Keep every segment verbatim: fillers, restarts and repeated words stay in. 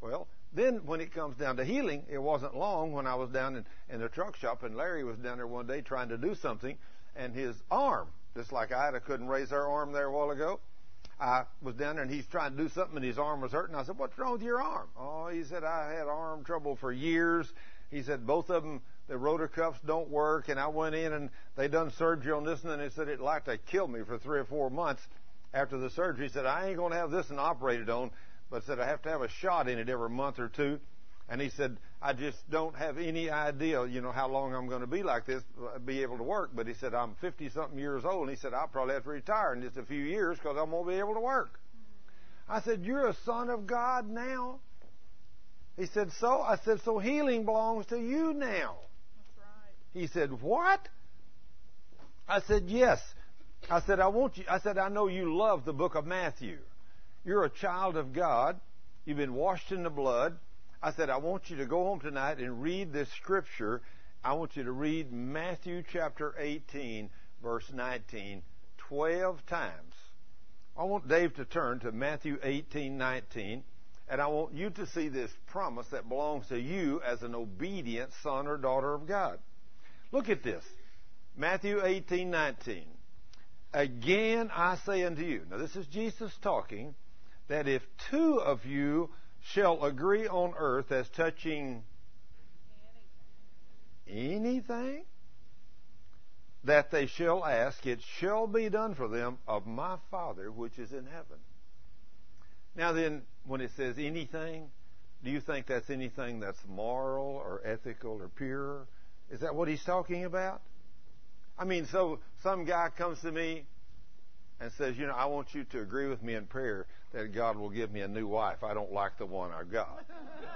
Well, then when it comes down to healing, it wasn't long when I was down in, in the truck shop, and Larry was down there one day trying to do something, and his arm, just like I had, I couldn't raise our arm there a while ago. I was down there, and he's trying to do something, and his arm was hurting. I said, "What's wrong with your arm?" "Oh," he said, "I had arm trouble for years." He said, "Both of them, the rotor cuffs don't work." And I went in, and they done surgery on this, and then they said it'd like to kill me for three or four months after the surgery. He said, "I ain't going to have this one operated on, but said I have to have a shot in it every month or two." And he said, "I just don't have any idea, you know, how long I'm going to be like this, be able to work." But he said, "I'm fifty-something years old." And he said, "I'll probably have to retire in just a few years because I won't be able to work." I said, "You're a son of God now." He said, "So?" I said, "So healing belongs to you now." That's right. He said, "What?" I said, "Yes." I said, "I want you." I said, "I know you love the book of Matthew. You're a child of God. You've been washed in the blood." I said, "I want you to go home tonight and read this scripture. I want you to read Matthew chapter eighteen, verse nineteen, twelve times." I want Dave to turn to Matthew eighteen, nineteen, and I want you to see this promise that belongs to you as an obedient son or daughter of God. Look at this. Matthew eighteen, nineteen. "Again I say unto you," now this is Jesus talking, "that if two of you shall agree on earth as touching anything that they shall ask, it shall be done for them of my Father which is in heaven." Now then, when it says anything, do you think that's anything that's moral or ethical or pure? Is that what he's talking about? I mean, so some guy comes to me and says, "You know, I want you to agree with me in prayer that God will give me a new wife. I don't like the one I've got."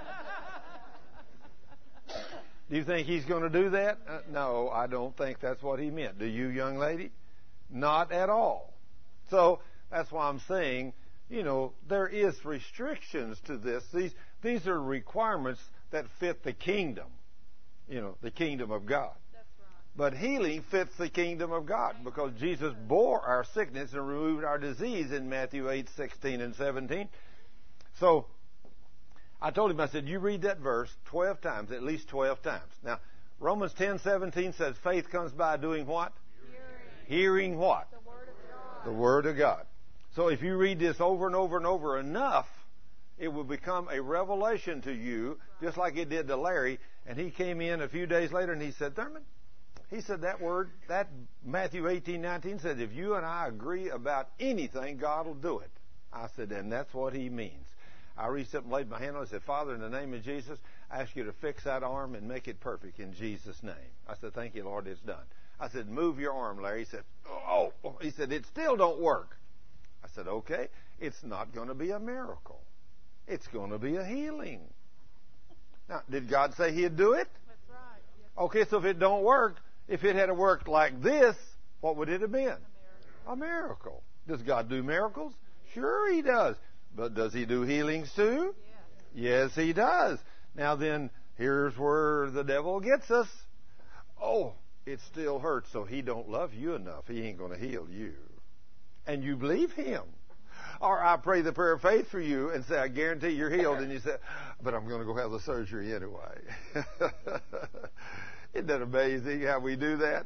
Do you think he's going to do that? Uh, no, I don't think that's what he meant. Do you, young lady? Not at all. So that's why I'm saying, you know, there is restrictions to this. These these are requirements that fit the kingdom, you know, the kingdom of God. But healing fits the kingdom of God because Jesus bore our sickness and removed our disease in Matthew eight, sixteen, and seventeen. So I told him, I said, "You read that verse twelve times, at least twelve times." Now, Romans ten, seventeen says faith comes by doing what? Hearing. Hearing what? The Word of God. The Word of God. So if you read this over and over and over enough, it will become a revelation to you, just like it did to Larry. And he came in a few days later and he said, "Thurman," he said, "that word, that Matthew eighteen, nineteen says, if you and I agree about anything, God will do it." I said, "And that's what he means." I reached up and laid my hand on it and said, "Father, in the name of Jesus, I ask you to fix that arm and make it perfect in Jesus' name." I said, "Thank you, Lord, it's done." I said, "Move your arm, Larry." He said, "Oh." He said, "It still don't work." I said, "Okay, it's not going to be a miracle. It's going to be a healing." Now, did God say he'd do it? That's right. Yes. Okay, so if it don't work, if it had worked like this, what would it have been? A miracle. A miracle. Does God do miracles? Sure he does. But does he do healings too? Yes. Yes, he does. Now then, here's where the devil gets us. Oh, it still hurts, so he don't love you enough. He ain't going to heal you. And you believe him. Or I pray the prayer of faith for you and say, "I guarantee you're healed." And you say, "But I'm going to go have the surgery anyway." Isn't that amazing how we do that?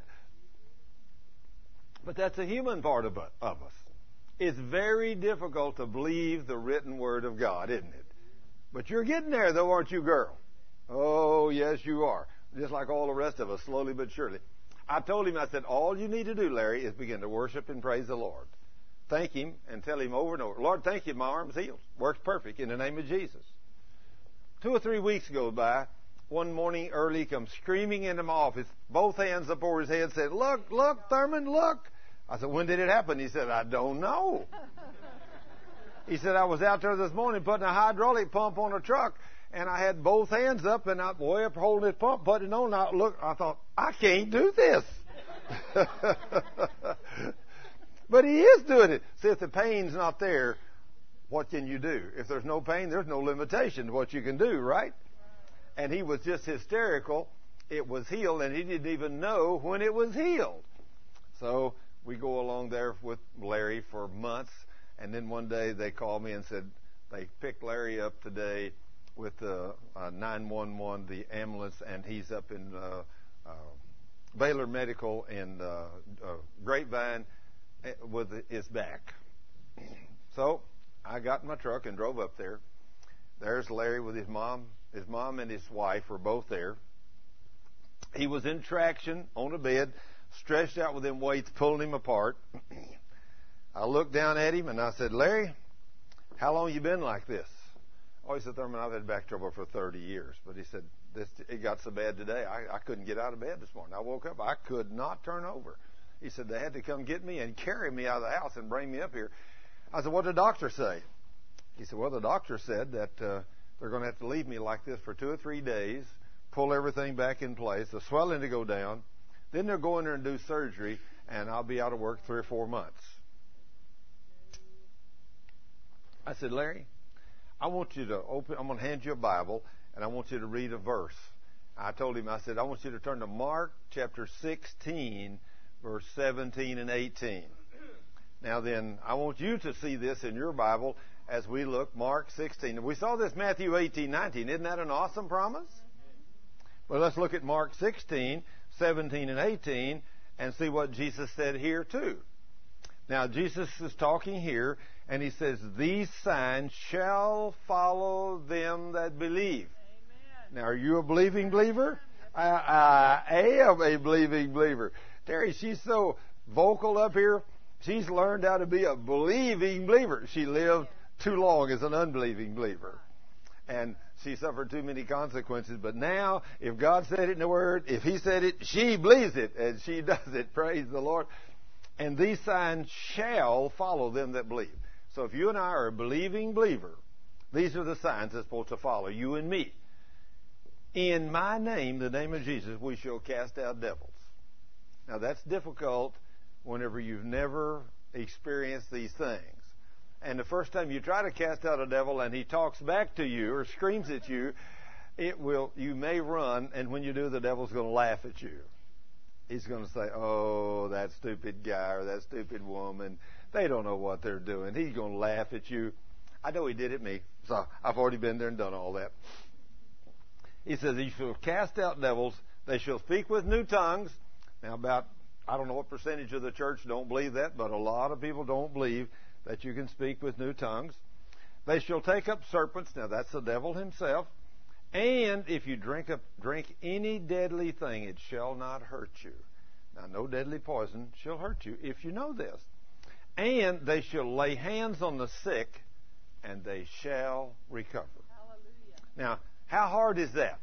But that's a human part of us. It's very difficult to believe the written word of God, isn't it? But you're getting there, though, aren't you, girl? Oh, yes, you are. Just like all the rest of us, slowly but surely. I told him, I said, "All you need to do, Larry, is begin to worship and praise the Lord. Thank him and tell him over and over, 'Lord, thank you, my arm's healed. Works perfect in the name of Jesus.'" Two or three weeks go by. One morning early, he comes screaming into my office, both hands up over his head, said, "Look, look, Thurman, look." I said, "When did it happen?" He said, "I don't know." He said, "I was out there this morning putting a hydraulic pump on a truck, and I had both hands up, and I'm way up holding this pump, putting it on. And I look, I thought, I can't do this." But he is doing it. See, if the pain's not there, what can you do? If there's no pain, there's no limitation to what you can do, right? And he was just hysterical. It was healed, and he didn't even know when it was healed. So we go along there with Larry for months, and then one day they called me and said they picked Larry up today with the uh, nine one one, the ambulance, and he's up in uh, uh, Baylor Medical in uh, uh, Grapevine with his back. So I got in my truck and drove up there. There's Larry with his mom. His mom and his wife were both there. He was in traction on a bed, stretched out with them weights, pulling him apart. I looked down at him and I said, Larry, how long you been like this? Oh, he said, Thurman, I've had back trouble for thirty years. But he said, this, it got so bad today, I, I couldn't get out of bed this morning. I woke up, I could not turn over. He said, they had to come get me and carry me out of the house and bring me up here. I said, what did the doctor say? He said, well, the doctor said that uh, they're going to have to leave me like this for two or three days, pull everything back in place, the swelling to go down. Then they'll go in there and do surgery, and I'll be out of work three or four months. I said, Larry, I want you to open, I'm going to hand you a Bible, and I want you to read a verse. I told him, I said, I want you to turn to Mark chapter sixteen, verse seventeen and eighteen. Now then, I want you to see this in your Bible as we look, Mark sixteen. We saw this Matthew eighteen, nineteen. Isn't that an awesome promise? Well, let's look at Mark sixteen, seventeen, and eighteen and see what Jesus said here too. Now, Jesus is talking here, and he says, these signs shall follow them that believe. Amen. Now, are you a believing believer? I, I am a believing believer. Terry, she's so vocal up here. She's learned how to be a believing believer. She lived too long as an unbelieving believer. And she suffered too many consequences. But now, if God said it in the Word, if He said it, she believes it. And she does it. Praise the Lord. And these signs shall follow them that believe. So if you and I are a believing believer, these are the signs that's supposed to follow you and me. In my name, the name of Jesus, we shall cast out devils. Now that's difficult whenever you've never experienced these things. And the first time you try to cast out a devil and he talks back to you or screams at you, it will, you may run, and when you do, the devil's going to laugh at you. He's going to say, oh, that stupid guy or that stupid woman, they don't know what they're doing. He's going to laugh at you. I know he did at me, so I've already been there and done all that. He says, you shall cast out devils, they shall speak with new tongues. Now about, I don't know what percentage of the church don't believe that, but a lot of people don't believe that you can speak with new tongues. They shall take up serpents. Now that's the devil himself. And if you drink up, drink any deadly thing, it shall not hurt you. Now, no deadly poison shall hurt you if you know this. And they shall lay hands on the sick, and they shall recover. Hallelujah. Now, how hard is that?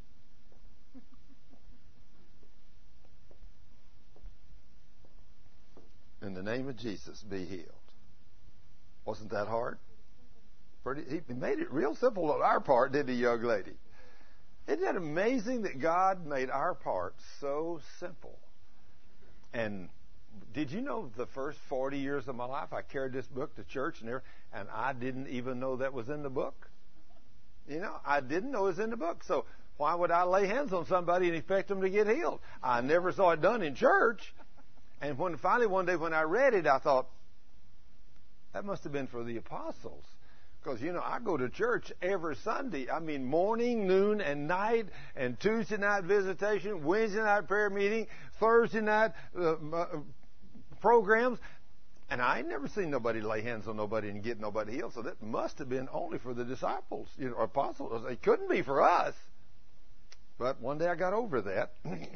In the name of Jesus, be healed. Wasn't that hard? Pretty, he made it real simple on our part, didn't he, young lady? Isn't that amazing that God made our part so simple? And did you know the first forty years of my life I carried this book to church and, and I didn't even know that was in the book? You know, I didn't know it was in the book. So why would I lay hands on somebody and expect them to get healed? I never saw it done in church. And when finally one day when I read it, I thought, that must have been for the apostles. Because, you know, I go to church every Sunday. I mean, morning, noon, and night, and Tuesday night visitation, Wednesday night prayer meeting, Thursday night uh, uh, programs. And I ain't never seen nobody lay hands on nobody and get nobody healed. So that must have been only for the disciples, you know, apostles. It couldn't be for us. But one day I got over that.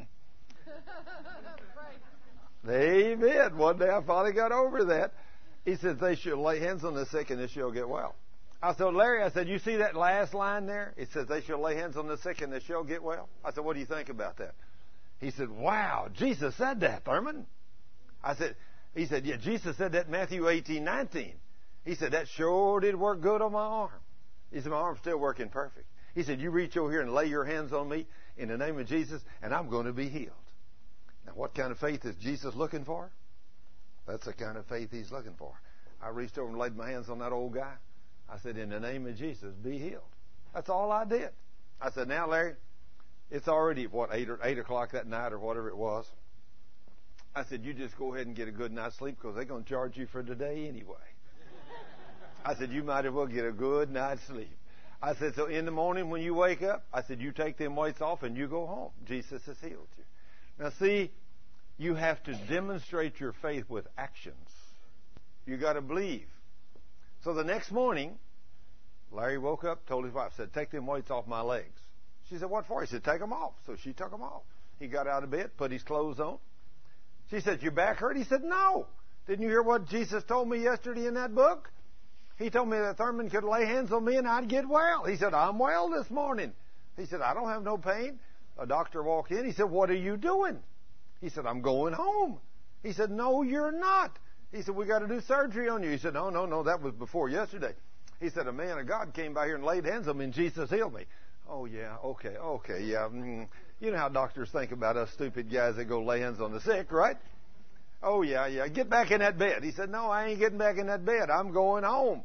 Amen. One day I finally got over that. He said, they shall lay hands on the sick and they shall get well. I said, Larry, I said, you see that last line there? It says, they shall lay hands on the sick and they shall get well. I said, what do you think about that? He said, wow, Jesus said that, Thurman. I said, he said, yeah, Jesus said that in Matthew eighteen, nineteen. He said, that sure did work good on my arm. He said, my arm's still working perfect. He said, you reach over here and lay your hands on me in the name of Jesus, and I'm going to be healed. Now, what kind of faith is Jesus looking for? That's the kind of faith he's looking for. I reached over and laid my hands on that old guy. I said, in the name of Jesus, be healed. That's all I did. I said, now, Larry, it's already, what, eight, or eight o'clock that night or whatever it was. I said, you just go ahead and get a good night's sleep because they're going to charge you for today anyway. I said, you might as well get a good night's sleep. I said, so in the morning when you wake up, I said, you take them weights off and you go home. Jesus has healed you. Now see, you have to demonstrate your faith with actions. You got to believe. So the next morning, Larry woke up, told his wife, said, take them weights off my legs. She said, what for? He said, take them off. So she took them off. He got out of bed, put his clothes on. She said, your back hurt? He said, no. Didn't you hear what Jesus told me yesterday in that book? He told me that Thurman could lay hands on me and I'd get well. He said, I'm well this morning. He said, I don't have no pain. A doctor walked in. He said, what are you doing? He said, I'm going home. He said, no, you're not. He said, we got to do surgery on you. He said, no, no, no, that was before yesterday. He said, a man of God came by here and laid hands on me and Jesus healed me. Oh, yeah, okay, okay, yeah. Mm. You know how doctors think about us stupid guys that go lay hands on the sick, right? Oh, yeah, yeah, get back in that bed. He said, no, I ain't getting back in that bed. I'm going home.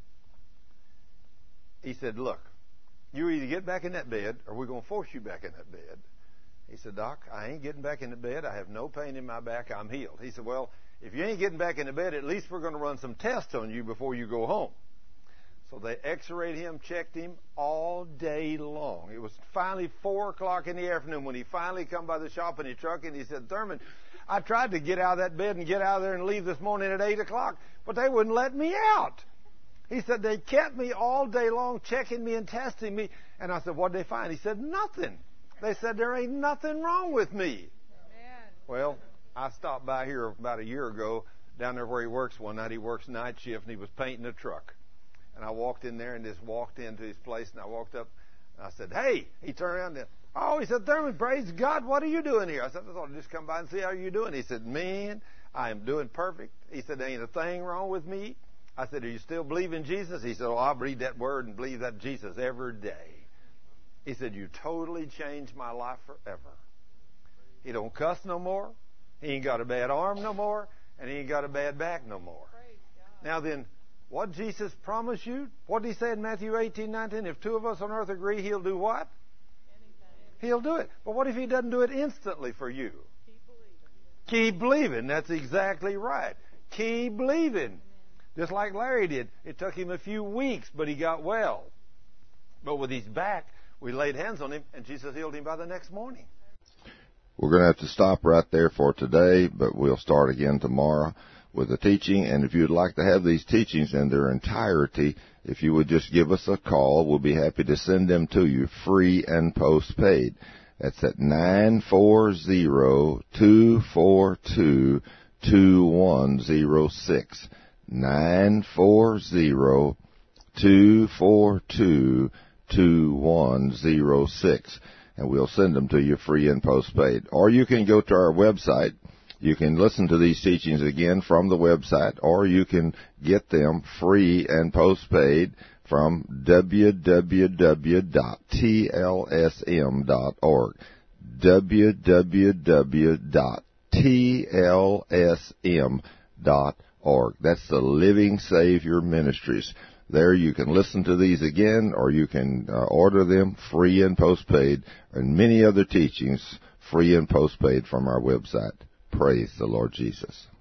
He said, look, you either get back in that bed or we're going to force you back in that bed. He said, Doc, I ain't getting back in the bed. I have no pain in my back. I'm healed. He said, well, if you ain't getting back in the bed, at least we're going to run some tests on you before you go home. So they x-rayed him, checked him all day long. It was finally four o'clock in the afternoon when he finally come by the shop in his truck and he said, Thurman, I tried to get out of that bed and get out of there and leave this morning at eight o'clock, but they wouldn't let me out. He said, they kept me all day long checking me and testing me. And I said, what'd they find? He said, nothing. They said, there ain't nothing wrong with me. Amen. Well, I stopped by here about a year ago down there where he works one night. He works night shift and he was painting a truck. And I walked in there and just walked into his place and I walked up and I said, hey. He turned around and, oh, he said, Thurman, praise God, what are you doing here? I said, I thought I'd just come by and see how you're doing. He said, man, I am doing perfect. He said, there ain't a thing wrong with me. I said, do you still believe in Jesus? He said, oh, I read that word and believe that Jesus every day. He said, you totally changed my life forever. He don't cuss no more. He ain't got a bad arm no more. And he ain't got a bad back no more. Now then, what Jesus promised you? What did he say in Matthew eighteen, nineteen? If two of us on earth agree, he'll do what? Anything. He'll do it. But what if he doesn't do it instantly for you? Keep believing. Keep believing. That's exactly right. Keep believing. Just like Larry did. It took him a few weeks, but he got well. But with his back, we laid hands on him, and Jesus healed him by the next morning. We're going to have to stop right there for today, but we'll start again tomorrow with the teaching. And if you'd like to have these teachings in their entirety, if you would just give us a call, we'll be happy to send them to you free and postpaid. That's at nine four zero, two four two, two one zero six. nine four zero, two four two, two one zero six. And we'll send them to you free and postpaid. Or you can go to our website. You can listen to these teachings again from the website, or you can get them free and postpaid from w w w dot t l s m dot org. w w w dot t l s m dot org. That's the Living Savior Ministries. There you can listen to these again, or you can uh, order them free and postpaid, and many other teachings free and postpaid from our website. Praise the Lord Jesus.